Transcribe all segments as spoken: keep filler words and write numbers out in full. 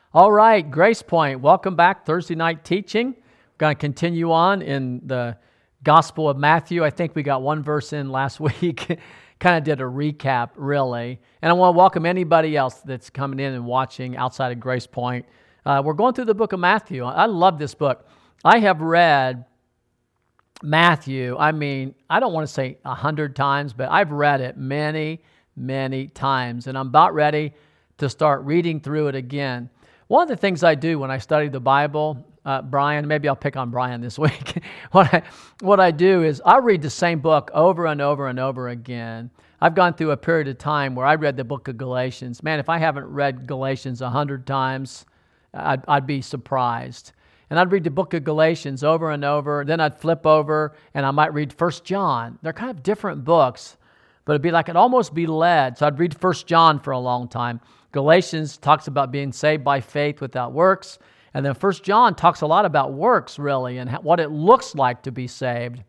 All right, Grace Point, welcome back. Thursday night teaching. We're going to continue on in the Gospel of Matthew. I think we got one verse in last week. Kind of did a recap, really. And I want to welcome anybody else that's coming in and watching outside of Grace Point. Uh, we're going through the book of Matthew. I love this book. I have read Matthew, I mean, I don't want to say a hundred times, but I've read it many, many times. And I'm about ready to start reading through it again. One of the things I do when I study the Bible, uh, Brian, maybe I'll pick on Brian this week. what I what I do is I read the same book over and over and over again. I've gone through a period of time where I read the book of Galatians. Man, if I haven't read Galatians a hundred times, I'd, I'd be surprised. And I'd read the book of Galatians over and over. Then I'd flip over and I might read First John. They're kind of different books, but it'd be like I'd almost be led. So I'd read First John for a long time. Galatians talks about being saved by faith without works. And then First John talks a lot about works, really, and what it looks like to be saved.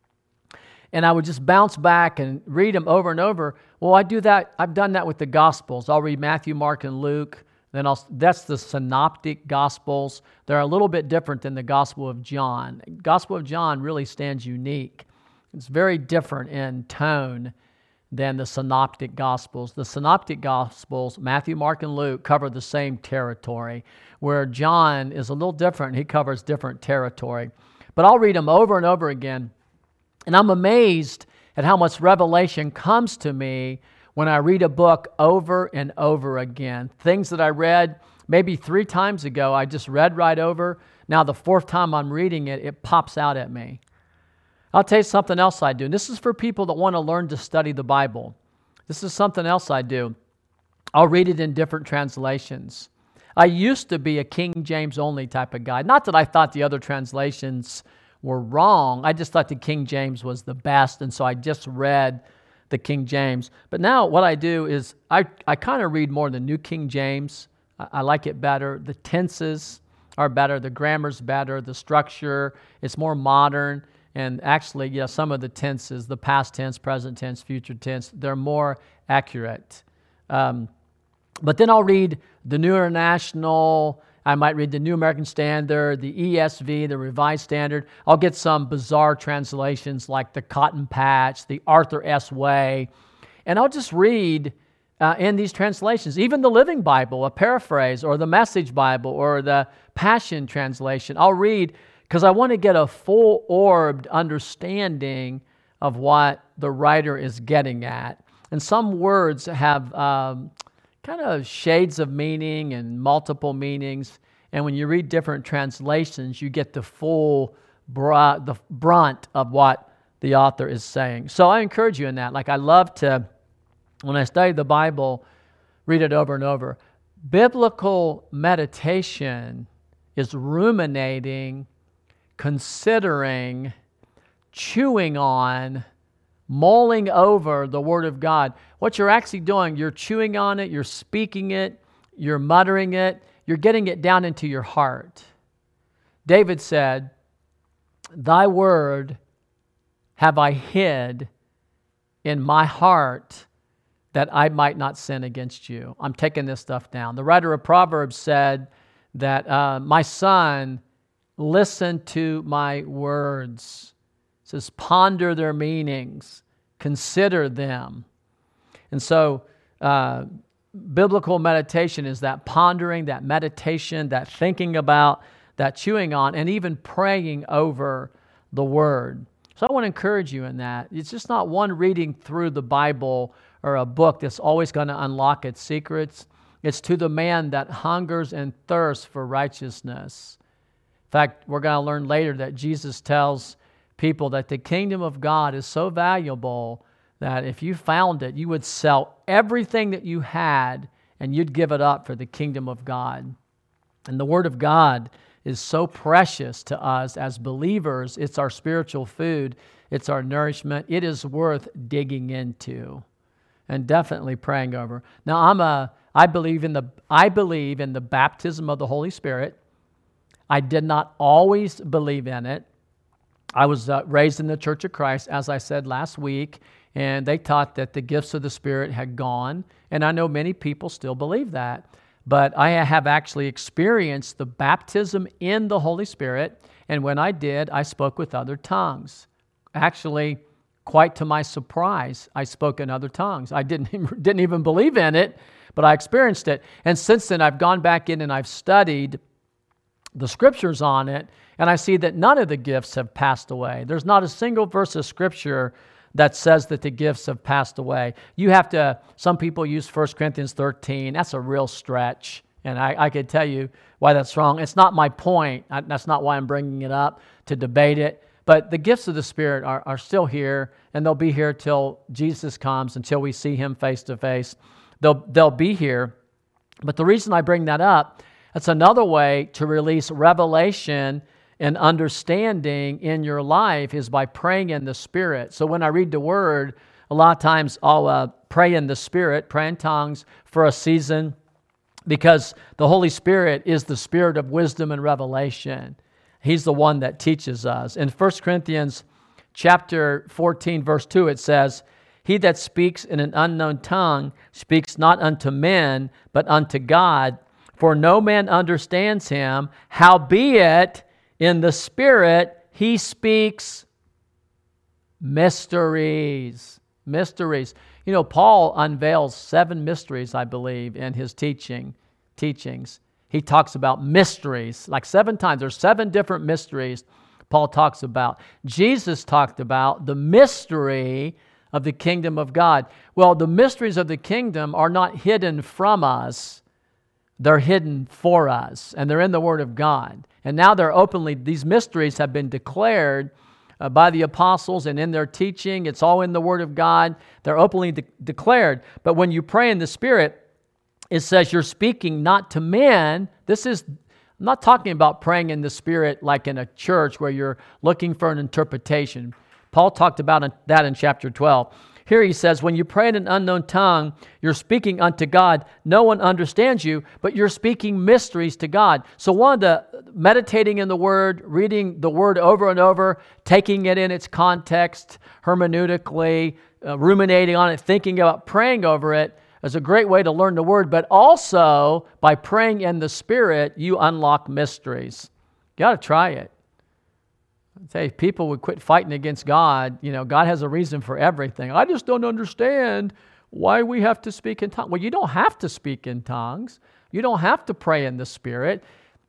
And I would just bounce back and read them over and over. Well, I do that. I've done that with the Gospels. I'll read Matthew, Mark, and Luke. Then I'll, that's the synoptic Gospels. They're a little bit different than the Gospel of John. Gospel of John really stands unique. It's very different in tone than the synoptic Gospels. The synoptic Gospels, Matthew, Mark, and Luke, cover the same territory, where John is a little different. He covers different territory. But I'll read them over and over again, and I'm amazed at how much revelation comes to me when I read a book over and over again. Things that I read maybe three times ago, I just read right over. Now the fourth time I'm reading it, it pops out at me. I'll tell you something else I do. And this is for people that want to learn to study the Bible. This is something else I do. I'll read it in different translations. I used to be a King James only type of guy. Not that I thought the other translations were wrong. I just thought the King James was the best, and so I just read the King James. But now what I do is I, I kind of read more the New King James. I, I like it better. The tenses are better. The grammar's better. The structure, it's more modern. And actually, yeah, some of the tenses, the past tense, present tense, future tense, they're more accurate. Um, but then I'll read the New International. I might read the New American Standard, the E S V, the Revised Standard. I'll get some bizarre translations like the Cotton Patch, the Arthur S. Way. And I'll just read uh, in these translations, even the Living Bible, a paraphrase, or the Message Bible, or the Passion Translation. I'll read because I want to get a full-orbed understanding of what the writer is getting at. And some words have um, kind of shades of meaning and multiple meanings. And when you read different translations, you get the full br- the brunt of what the author is saying. So I encourage you in that. Like I love to, when I study the Bible, read it over and over. Biblical meditation is ruminating, considering, chewing on, mulling over the Word of God. What you're actually doing, you're chewing on it, you're speaking it, you're muttering it, you're getting it down into your heart. David said, "Thy word have I hid in my heart that I might not sin against you." I'm taking this stuff down. The writer of Proverbs said that, uh, my son, listen to my words. It says, ponder their meanings, consider them. And so, uh, biblical meditation is that pondering, that meditation, that thinking about, that chewing on, and even praying over the Word. So I want to encourage you in that. It's just not one reading through the Bible or a book that's always going to unlock its secrets. It's to the man that hungers and thirsts for righteousness. In fact, we're going to learn later that Jesus tells people that the kingdom of God is so valuable that if you found it, you would sell everything that you had and you'd give it up for the kingdom of God. And the Word of God is so precious to us as believers. It's our spiritual food. It's our nourishment. It is worth digging into and definitely praying over. Now, I'm a, I believe in the, I believe in the baptism of the Holy Spirit. I did not always believe in it. I was uh, raised in the Church of Christ, as I said last week, and they taught that the gifts of the Spirit had gone, and I know many people still believe that. but I have actually experienced the baptism in the Holy Spirit, and when I did, I spoke with other tongues. Actually, quite to my surprise, I spoke in other tongues. I didn't, didn't even believe in it, but I experienced it. And since then, I've gone back in and I've studied the scriptures on it, and I see that none of the gifts have passed away. There's not a single verse of scripture that says that the gifts have passed away. You have to, some people use First Corinthians thirteen. That's a real stretch, and I, I could tell you why that's wrong. It's not my point. I, that's not why I'm bringing it up to debate it. But the gifts of the Spirit are, are still here, and they'll be here till Jesus comes, until we see Him face to face. They'll, they'll be here. But the reason I bring that up, that's another way to release revelation and understanding in your life is by praying in the Spirit. So when I read the Word, a lot of times I'll uh, pray in the Spirit, pray in tongues for a season, because the Holy Spirit is the Spirit of wisdom and revelation. He's the one that teaches us. In First Corinthians chapter fourteen, verse two, it says, "He that speaks in an unknown tongue speaks not unto men, but unto God, for no man understands him. Howbeit, in the Spirit, he speaks mysteries." Mysteries. You know, Paul unveils seven mysteries, I believe, in his teaching teachings. He talks about mysteries, like seven times. There's seven different mysteries Paul talks about. Jesus talked about the mystery of the kingdom of God. Well, the mysteries of the kingdom are not hidden from us. They're hidden for us, and they're in the Word of God. And now they're openly, these mysteries have been declared uh, by the apostles and in their teaching. It's all in the Word of God. They're openly de- declared. But when you pray in the Spirit, it says you're speaking not to men. This is, I'm not talking about praying in the Spirit like in a church where you're looking for an interpretation. Paul talked about that in chapter twelve. Here he says, when you pray in an unknown tongue, you're speaking unto God. No one understands you, but you're speaking mysteries to God. So one of the, meditating in the Word, reading the Word over and over, taking it in its context, hermeneutically, uh, ruminating on it, thinking about praying over it, is a great way to learn the Word. But also, by praying in the Spirit, you unlock mysteries. You got to try it. Say, if people would quit fighting against God, you know, God has a reason for everything. I just don't understand why we have to speak in tongues. Well, you don't have to speak in tongues. You don't have to pray in the Spirit.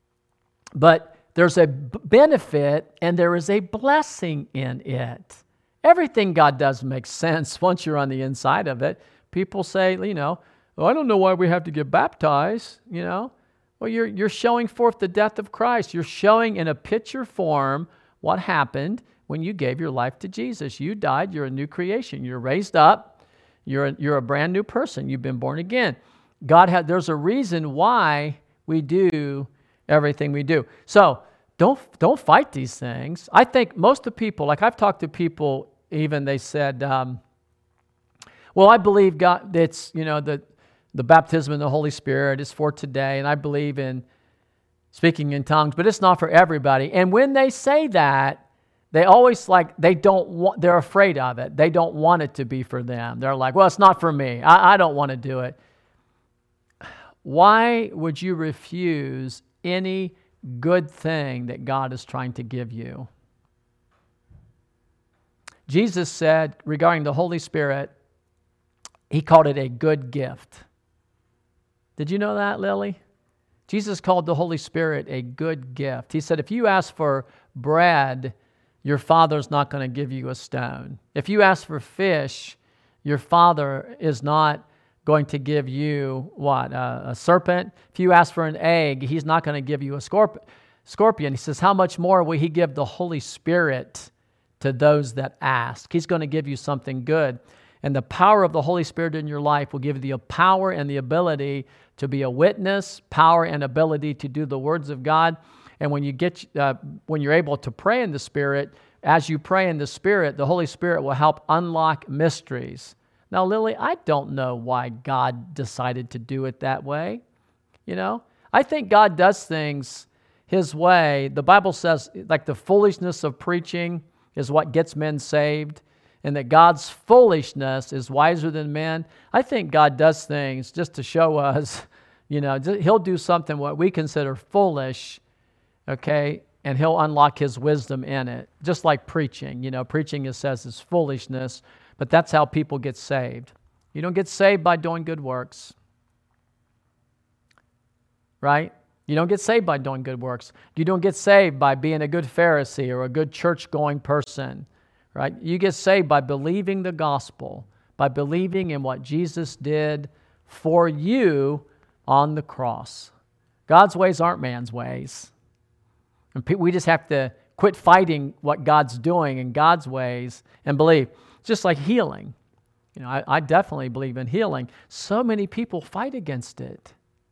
But there's a benefit and there is a blessing in it. Everything God does makes sense once you're on the inside of it. People say, you know, well, I don't know why we have to get baptized, you know. Well, you're you're showing forth the death of Christ. You're showing in a picture form what happened when you gave your life to Jesus. You died, you're a new creation. You're raised up, you're a, you're a brand new person. You've been born again. God had, there's a reason why we do everything we do. So don't, don't fight these things. I think most of the people, like I've talked to people, even they said, um, well, I believe God, it's, you know, the, the baptism in the Holy Spirit is for today, and I believe in speaking in tongues, but it's not for everybody. And when they say that, they always like, they don't want, they're afraid of it. They don't want it to be for them. They're like, well, it's not for me. I, I don't want to do it. Why would you refuse any good thing that God is trying to give you? Jesus said regarding the Holy Spirit, He called it a good gift. Did you know that, Lily? Jesus called the Holy Spirit a good gift. He said, if you ask for bread, your Father's not going to give you a stone. If you ask for fish, your Father is not going to give you, what, a, a serpent? If you ask for an egg, He's not going to give you a scorp- scorpion. He says, how much more will He give the Holy Spirit to those that ask? He's going to give you something good. And the power of the Holy Spirit in your life will give you the power and the ability to be a witness, power and ability to do the words of God. And when you get, uh, when you're able to pray in the Spirit, as you pray in the Spirit, the Holy Spirit will help unlock mysteries. Now, Lily, I don't know why God decided to do it that way. You know, I think God does things His way. The Bible says, like, the foolishness of preaching is what gets men saved, and that God's foolishness is wiser than men. I think God does things just to show us, You know, he'll do something what we consider foolish, okay, and he'll unlock his wisdom in it, just like preaching. You know, preaching, it says, is foolishness, but that's how people get saved. You don't get saved by doing good works, right? You don't get saved by doing good works. You don't get saved by being a good Pharisee or a good church-going person, right? You get saved by believing the gospel, by believing in what Jesus did for you on the cross. God's ways aren't man's ways. And we just have to quit fighting what God's doing in God's ways and believe. Just like healing. You know, I, I definitely believe in healing. So many people fight against it.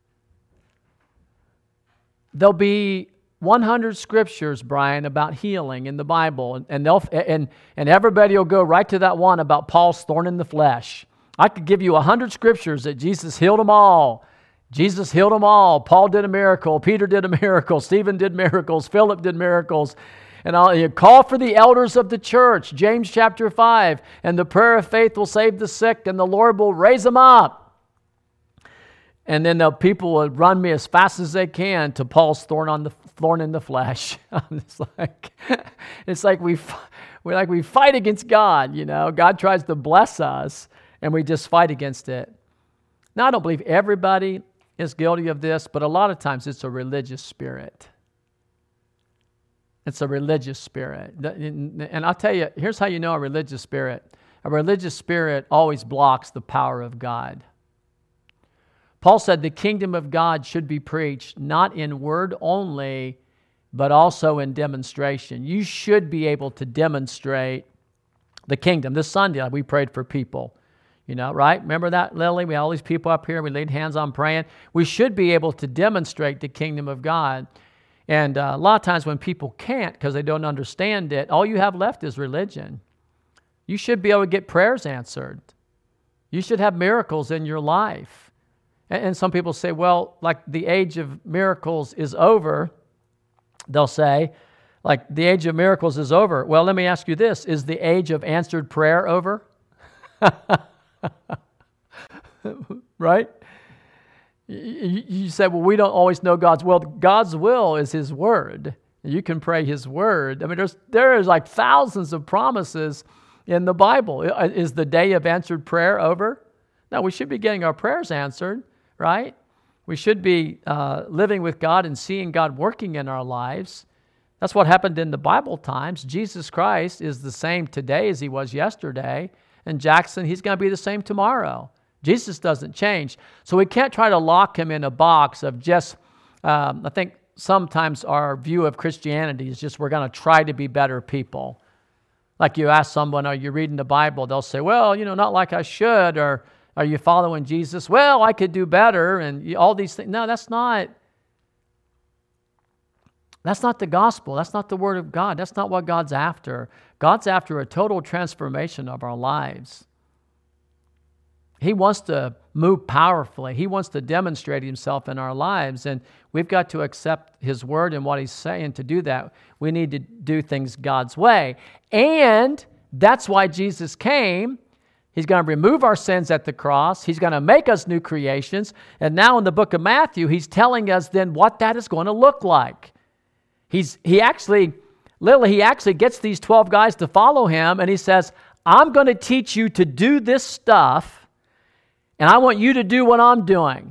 There'll be one hundred scriptures, Brian, about healing in the Bible, and and, they'll, and and everybody will go right to that one about Paul's thorn in the flesh. I could give you one hundred scriptures that Jesus healed them all. Jesus healed them all. Paul did a miracle. Peter did a miracle. Stephen did miracles. Philip did miracles. And I'll you call for the elders of the church, James chapter five, and the prayer of faith will save the sick, and the Lord will raise them up. And then the people would run me as fast as they can to Paul's thorn on the thorn in the flesh. It's like it's like we we like we fight against God. You know, God tries to bless us, and we just fight against it. Now, I don't believe everybody is guilty of this, but a lot of times it's a religious spirit. It's a religious spirit. And I'll tell you, here's how you know a religious spirit. A religious spirit always blocks the power of God. Paul said the kingdom of God should be preached not in word only, but also in demonstration. You should be able to demonstrate the kingdom. This Sunday, we prayed for people. You know, right? Remember that, Lily? We had all these people up here. We laid hands on praying. We should be able to demonstrate the kingdom of God. And uh, a lot of times when people can't because they don't understand it, all you have left is religion. You should be able to get prayers answered. You should have miracles in your life. And, and some people say, well, like the age of miracles is over. They'll say, like the age of miracles is over. Well, let me ask you this. Is the age of answered prayer over? Right? You, you said, well, we don't always know God's will. God's will is His Word. You can pray His Word. I mean, there's there is like thousands of promises in the Bible. Is the day of answered prayer over? No, we should be getting our prayers answered, right? We should be uh, living with God and seeing God working in our lives. That's what happened in the Bible times. Jesus Christ is the same today as He was yesterday. And Jackson, He's going to be the same tomorrow. Jesus doesn't change. So we can't try to lock Him in a box of just, um, I think sometimes our view of Christianity is just we're going to try to be better people. Like you ask someone, are you reading the Bible? They'll say, well, you know, not like I should. Or are you following Jesus? Well, I could do better. And all these things. No, that's not. That's not the gospel. That's not the Word of God. That's not what God's after. God's after a total transformation of our lives. He wants to move powerfully. He wants to demonstrate Himself in our lives, and we've got to accept His Word and what He's saying. To do that, we need to do things God's way. And that's why Jesus came. He's going to remove our sins at the cross. He's going to make us new creations. And now in the book of Matthew, He's telling us then what that is going to look like. He's He actually, Lily, He actually gets these twelve guys to follow Him, and He says, I'm going to teach you to do this stuff, and I want you to do what I'm doing.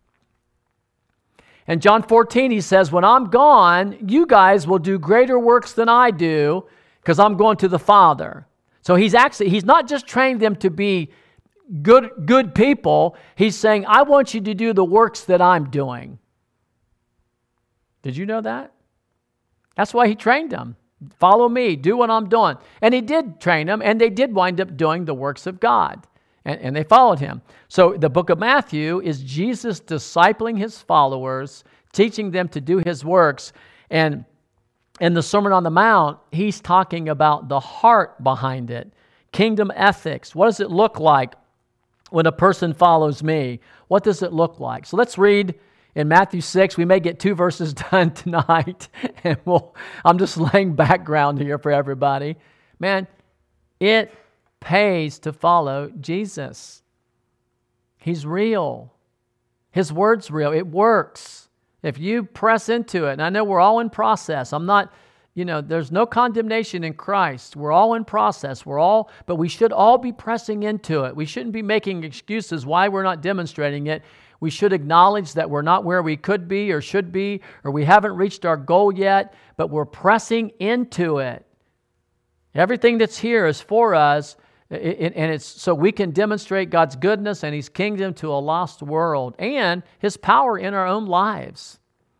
In John fourteen, He says, when I'm gone, you guys will do greater works than I do because I'm going to the Father. So He's actually, He's not just trained them to be good, good people. He's saying, I want you to do the works that I'm doing. Did you know that? That's why He trained them. Follow me, do what I'm doing. And He did train them, and they did wind up doing the works of God. And, and they followed Him. So the book of Matthew is Jesus discipling His followers, teaching them to do His works. And in the Sermon on the Mount, He's talking about the heart behind it. Kingdom ethics. What does it look like when a person follows me? What does it look like? So let's read in Matthew six. We may get two verses done tonight. And we'll, I'm just laying background here for everybody. Man, it pays to follow Jesus. He's real. His word's real. It works. If you press into it, and I know we're all in process. I'm not, you know, there's no condemnation in Christ. We're all in process. We're all, but we should all be pressing into it. We shouldn't be making excuses why we're not demonstrating it. We should acknowledge that we're not where we could be or should be, or we haven't reached our goal yet, but we're pressing into it. Everything that's here is for us, and it's so we can demonstrate God's goodness and His kingdom to a lost world and His power in our own lives.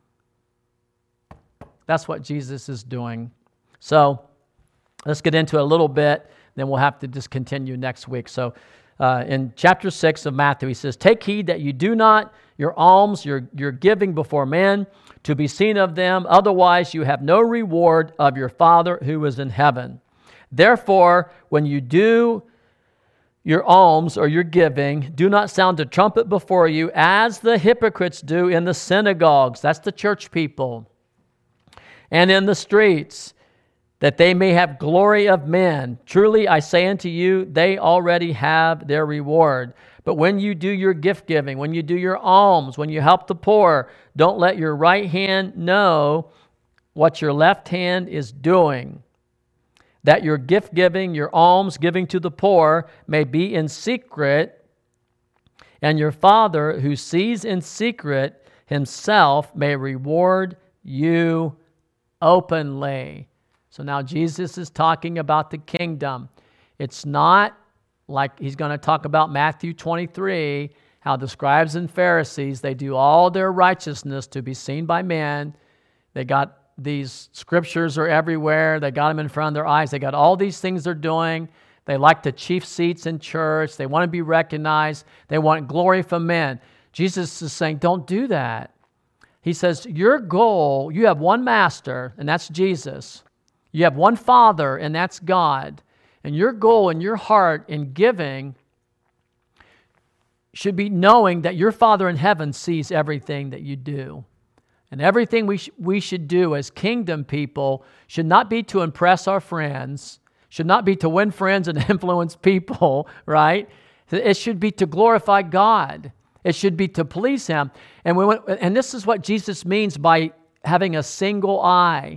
That's what Jesus is doing. So let's get into it a little bit, then we'll have to just continue next week. So uh, in chapter six of Matthew, he says, "Take heed that you do not your alms, your, your giving before men, to be seen of them. Otherwise you have no reward of your Father who is in heaven. Therefore, when you do your alms or your giving, do not sound a trumpet before you, as the hypocrites do in the synagogues," that's the church people, "and in the streets, that they may have glory of men. Truly I say unto you, they already have their reward. But when you do your gift giving, when you do your alms, when you help the poor, don't let your right hand know what your left hand is doing, that your gift giving, your alms giving to the poor may be in secret, and your Father who sees in secret Himself may reward you openly." So now Jesus is talking about the kingdom. It's not like He's going to talk about Matthew twenty-three, how the scribes and Pharisees, they do all their righteousness to be seen by men. They got these scriptures are everywhere. They got them in front of their eyes. They got all these things they're doing. They like the chief seats in church. They want to be recognized. They want glory from men. Jesus is saying, don't do that. He says, your goal, you have one master, and that's Jesus. You have one Father, and that's God. And your goal in your heart in giving should be knowing that your Father in heaven sees everything that you do. And everything we, sh- we should do as kingdom people should not be to impress our friends, should not be to win friends and influence people, right? It should be to glorify God. It should be to please Him. And, we went, and this is what Jesus means by having a single eye.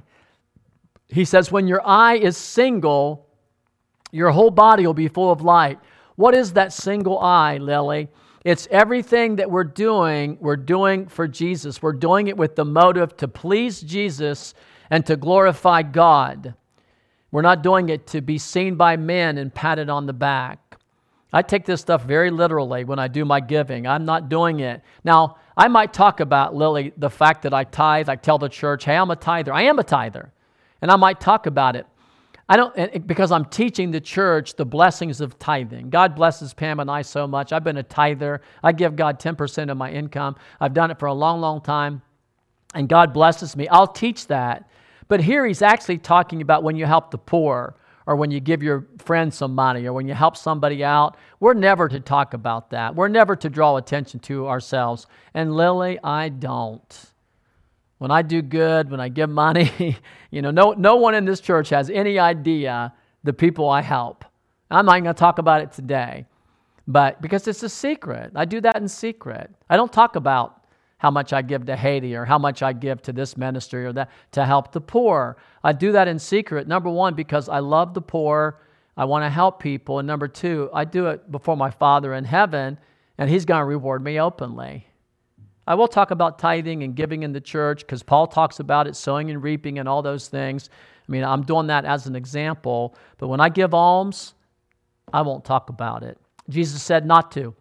He says, when your eye is single, your whole body will be full of light. What is that single eye, Lily? It's everything that we're doing, we're doing for Jesus. We're doing it with the motive to please Jesus and to glorify God. We're not doing it to be seen by men and patted on the back. I take this stuff very literally when I do my giving. I'm not doing it. Now, I might talk about, Lily, the fact that I tithe. I tell the church, hey, I'm a tither. I am a tither. And I might talk about it. I don't, because I'm teaching the church the blessings of tithing. God blesses Pam and I so much. I've been a tither. I give God ten percent of my income. I've done it for a long, long time. And God blesses me. I'll teach that. But here He's actually talking about when you help the poor, or when you give your friend some money, or when you help somebody out. We're never to talk about that. We're never to draw attention to ourselves. And Lily, I don't. When I do good, when I give money, you know, no no one in this church has any idea the people I help. I'm not going to talk about it today, but because it's a secret. I do that in secret. I don't talk about how much I give to Haiti or how much I give to this ministry or that to help the poor. I do that in secret, number one, because I love the poor. I want to help people. And number two, I do it before my Father in heaven, and He's going to reward me openly. I will talk about tithing and giving in the church because Paul talks about it, sowing and reaping and all those things. I mean, I'm doing that as an example. But when I give alms, I won't talk about it. Jesus said not to.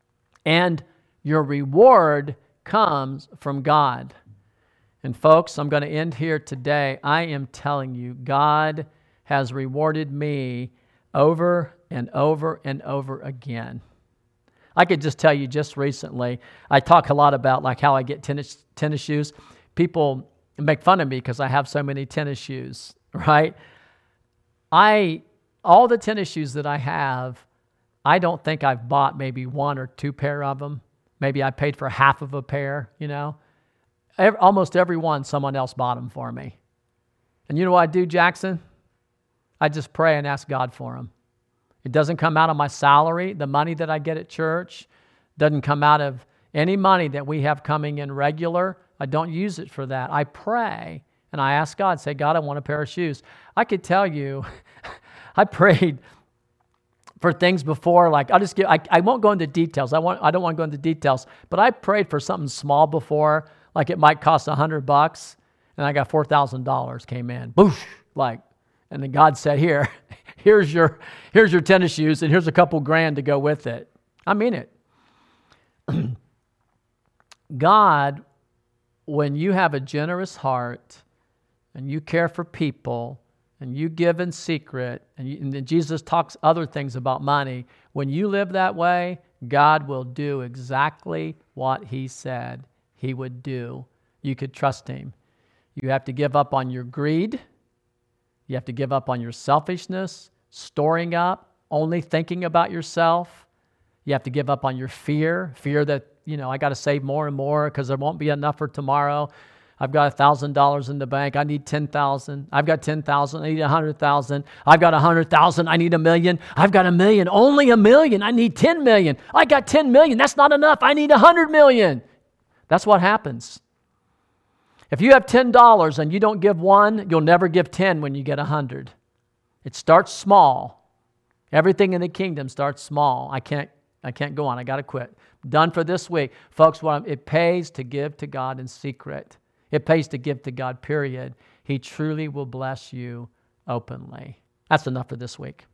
And your reward comes from God. And folks, I'm going to end here today. I am telling you, God has rewarded me over and over and over again. I could just tell you just recently, I talk a lot about like how I get tennis tennis shoes. People make fun of me because I have so many tennis shoes, right? I all the tennis shoes that I have, I don't think I've bought maybe one or two pair of them. Maybe I paid for half of a pair, you know. Every, almost every one, someone else bought them for me. And you know what I do, Jackson? I just pray and ask God for them. It doesn't come out of my salary. The money that I get at church doesn't come out of Any money that we have coming in regular, I don't use it for that. I pray and I ask God, say, God, I want a pair of shoes. I could tell you, I prayed for things before, like I'll just give, I, I won't go into details. I want, I don't want to go into details, but I prayed for something small before, like it might cost a hundred bucks, and I got four thousand dollars came in, boosh, like, and then God said, here, here's your, here's your tennis shoes, and here's a couple grand to go with it. I mean it. God, when you have a generous heart and you care for people and you give in secret, and, you, and then Jesus talks other things about money, when you live that way, God will do exactly what he said he would do. You could trust him. You have to give up on your greed. You have to give up on your selfishness, storing up, only thinking about yourself. You have to give up on your fear, fear that, you know, I got to save more and more because there won't be enough for tomorrow. I've got one thousand dollars in the bank. I need ten thousand dollars. I've got ten thousand dollars. I need one hundred thousand dollars. I've got one hundred thousand dollars. I need a million. I've got a million. Only a million. I need ten million. I got ten million. That's not enough. I need one hundred million. That's what happens. If you have ten dollars and you don't give one, you'll never give ten when you get one hundred. It starts small. Everything in the kingdom starts small. I can't I can't go on. I got to quit. Done for this week. Folks, what I'm, it pays to give to God in secret. It pays to give to God, period. He truly will bless you openly. That's enough for this week.